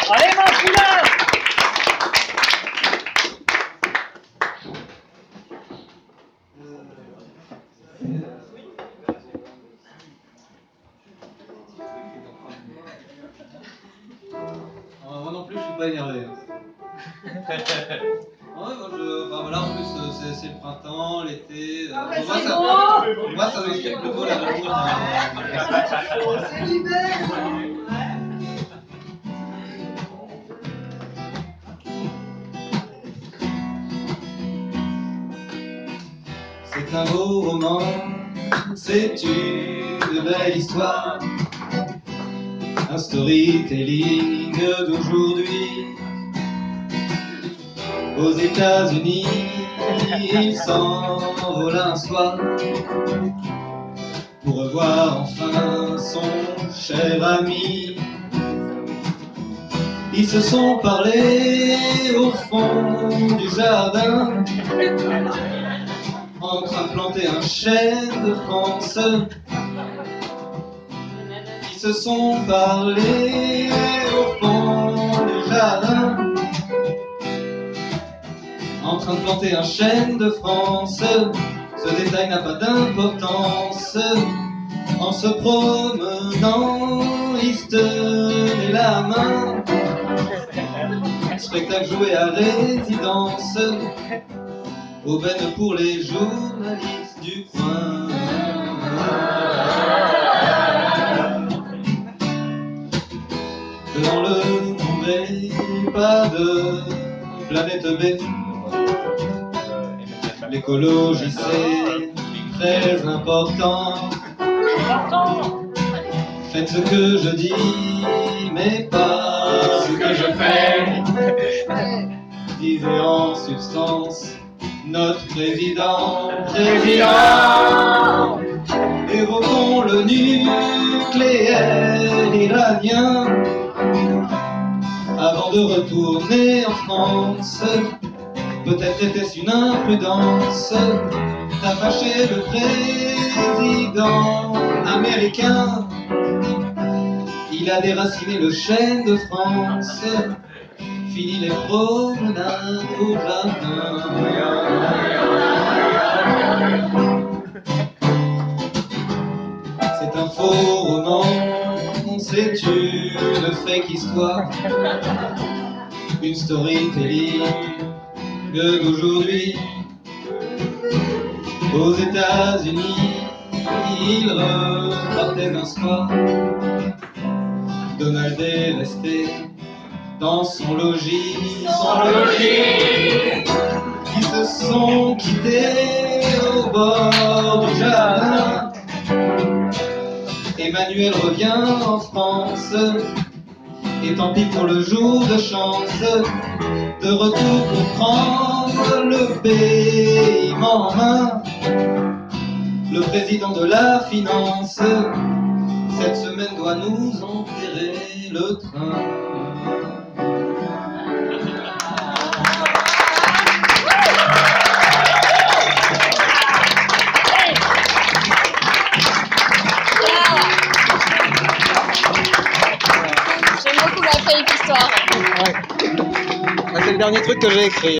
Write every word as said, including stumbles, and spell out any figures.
Allez, Martina! Euh, moi non plus, je suis pas énervé. Ouais, moi je. Enfin voilà, en plus, euh, c'est, c'est le printemps, l'été. Euh, Ah ouais, pour moi, c'est ça, beau. pour moi, ça m'inspire plutôt l'amour. Euh, C'est l'hiver. C'est un beau roman, c'est une belle histoire, un storytelling d'aujourd'hui. Aux États-Unis, il s'envole un soir pour revoir enfin son cher ami. Ils se sont parlé au fond du jardin, en train de planter un chêne de France. Ils se sont parlé au fond du jardin, en train de planter un chêne de France. Ce détail n'a pas d'importance. En se promenant, ils se tenaient la main. Spectacle joué à résidence, aubaine pour les journalistes du coin. Dans le monde, pas de planète B. L'écologie c'est très important. Faites ce que je dis, mais pas ce que je fais. Disait en substance notre président. Président, évoquons le nucléaire iranien avant de retourner en France. Peut-être était-ce une imprudence. T'as fâché le président américain. Il a déraciné le chêne de France. Fini les promenades au jardin. C'est un faux roman, c'est une fake histoire, une storytelling d'aujourd'hui. Aux États-Unis, il repartait un soir. Donald est resté dans son logis, son logis. Ils se sont quittés au bord du jardin. Emmanuel revient en France, et tant pis pour le jour de chance. De retour pour prendre le paiement en main. Le président de la finance, cette semaine doit nous enterrer le train. J'aime beaucoup la fake histoire. Ouais. C'est le dernier truc que j'ai écrit.